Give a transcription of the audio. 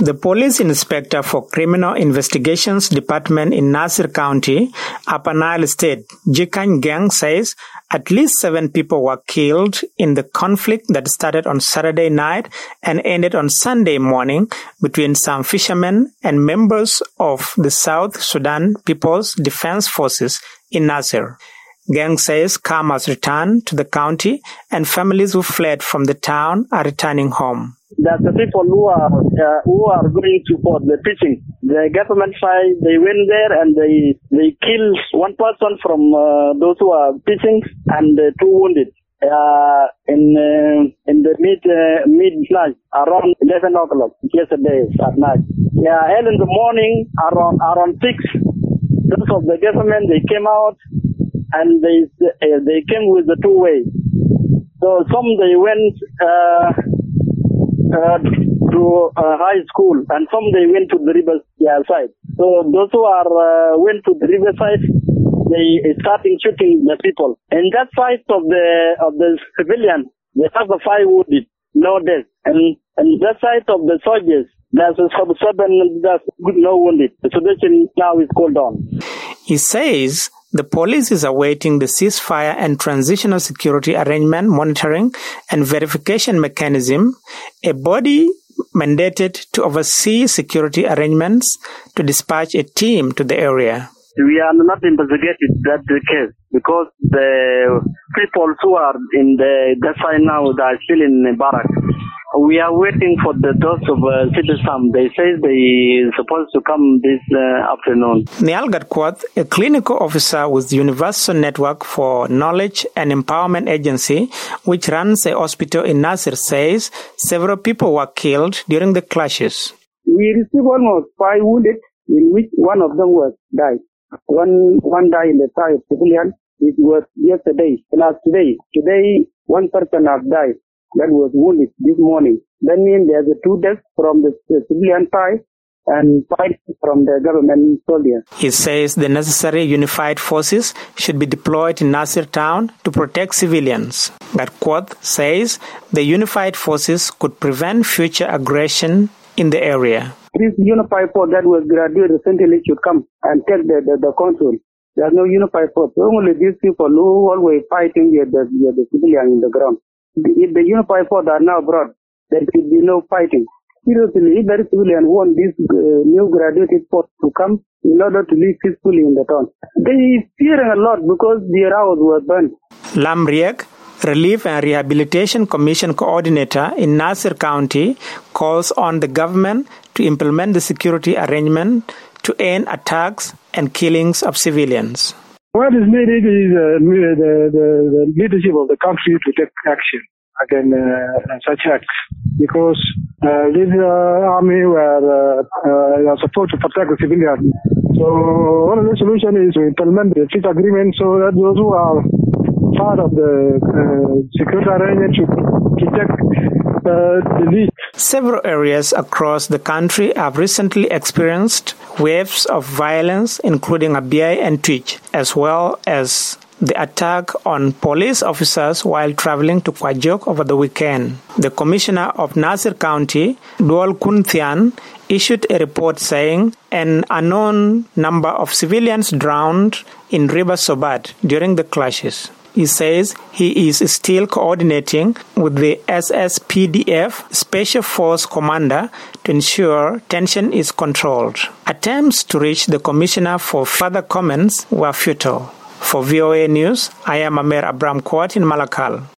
The police inspector for Criminal Investigations Department in Nasir County, Upper Nile State, Jikany Gang, says at least 7 people were killed in the conflict that started on Saturday night and ended on Sunday morning between some fishermen and members of the South Sudan People's Defense Forces in Nasir. Gang says calm has returned to the county and families who fled from the town are returning home. That the people who are going to for the fishing, the government side, they went there and they killed one person from those who are fishing and 2 wounded. In the midnight, around 11 o'clock yesterday at night. Early in the morning, around 6, those of the government, they came out and they came with the 2-way. So some they went to high school and some they went to the river side. So those who went to the river side, they started shooting the people. And that side of the civilian, they have the 5 wounded, no death. And that side of the soldiers, there's 7 that's no wounded. The situation now is cooled down. He says the police is awaiting the ceasefire and transitional security arrangement monitoring and verification mechanism, a body mandated to oversee security arrangements, to dispatch a team to the area. We are not investigating that case because the people who are in that side now, they are still in the barrack. We are waiting for the dose of citizen. They say they supposed to come this afternoon. Niall Gatquath, a clinical officer with the Universal Network for Knowledge and Empowerment Agency, which runs a hospital in Nasir, says several people were killed during the clashes. We received almost 5 wounded, in which one of them was died. One died in the side of civilian. It was yesterday. Last today. Today, 1 person has died. That was wounded this morning. That means there's 2 deaths from the civilian side and 5 from the government soldiers. He says the necessary unified forces should be deployed in Nasir town to protect civilians. Gatquath says the unified forces could prevent future aggression in the area. This unified force that was graduated recently should come and take the control. There's no unified force. Only these people who always fighting with the civilian in the ground. If the unified force are now brought, there should be no fighting. Seriously, if the civilian want this new graduated force to come in order to live peacefully in the town, they fear a lot because their house was burned. Lam Riek, Relief and Rehabilitation Commission Coordinator in Nasir County, calls on the government to implement the security arrangement to end attacks and killings of civilians. What is needed is the leadership of the country to take action against such acts, because this army were supposed to protect the civilians. So one of the solutions is to implement the peace agreement so that those who are part of the security arrangement should take the lead. Several areas across the country have recently experienced waves of violence, including Abyei and Twitch, as well as the attack on police officers while traveling to Kwajok over the weekend. The Commissioner of Nasir County, Dual Kunthian, issued a report saying an unknown number of civilians drowned in River Sobat during the clashes. He says he is still coordinating with the SSPDF Special Force Commander to ensure tension is controlled. Attempts to reach the Commissioner for further comments were futile. For VOA News, I am Amer Abram Kwat in Malakal.